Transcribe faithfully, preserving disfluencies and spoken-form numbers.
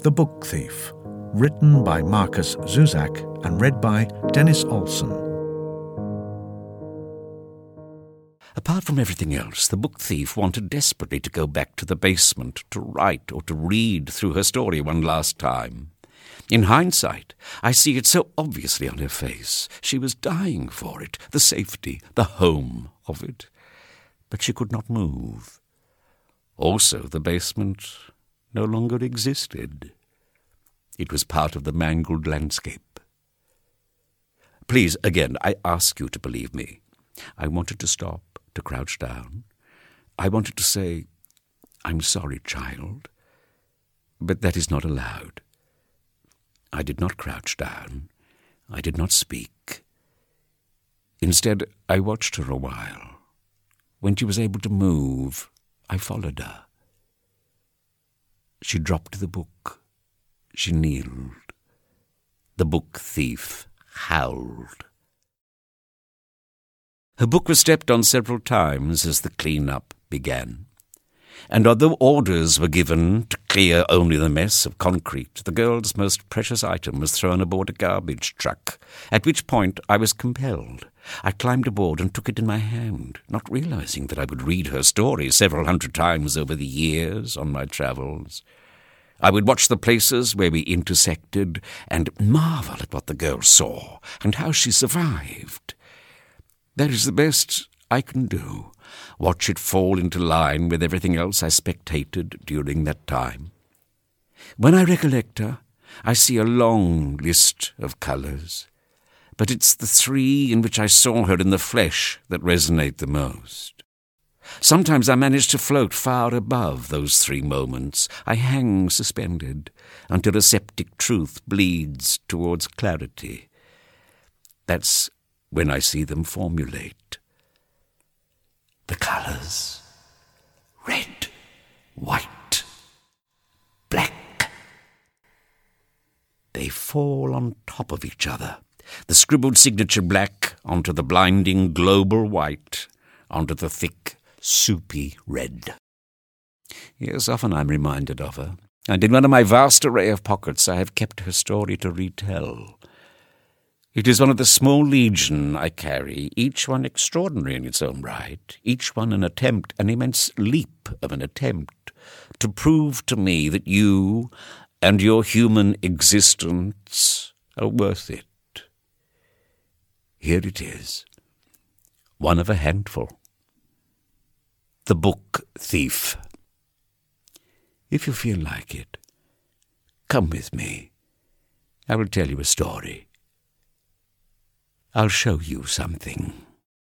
The Book Thief, written by Markus Zusak and read by Dennis Olsen. Apart from everything else, the book thief wanted desperately to go back to the basement to write or to read through her story one last time. In hindsight, I see it so obviously on her face. She was dying for it, the safety, the home of it. But she could not move. Also, the basement no longer existed. It was part of the mangled landscape. Please, again, I ask you to believe me. I wanted to stop, to crouch down. I wanted to say, "I'm sorry, child," but that is not allowed. I did not crouch down. I did not speak. Instead, I watched her a while. When she was able to move, I followed her. She dropped the book. She kneeled. The book thief howled. Her book was stepped on several times as the clean-up began. And although orders were given to clear only the mess of concrete, the girl's most precious item was thrown aboard a garbage truck, at which point I was compelled. I climbed aboard and took it in my hand, not realizing that I would read her story several hundred times over the years on my travels. I would watch the places where we intersected and marvel at what the girl saw and how she survived. That is the best I can do. Watch it fall into line with everything else I spectated during that time. When I recollect her, I see a long list of colours, but it's the three in which I saw her in the flesh that resonate the most. Sometimes I manage to float far above those three moments. I hang suspended until a septic truth bleeds towards clarity. That's when I see them formulate. The colours: red, white, black. They fall on top of each other, the scribbled signature black onto the blinding global white, onto the thick, soupy red. Yes, often I'm reminded of her, and in one of my vast array of pockets I have kept her story to retell. It is one of the small legion I carry, each one extraordinary in its own right, each one an attempt, an immense leap of an attempt, to prove to me that you and your human existence are worth it. Here it is, one of a handful. The Book Thief. If you feel like it, come with me. I will tell you a story. I'll show you something.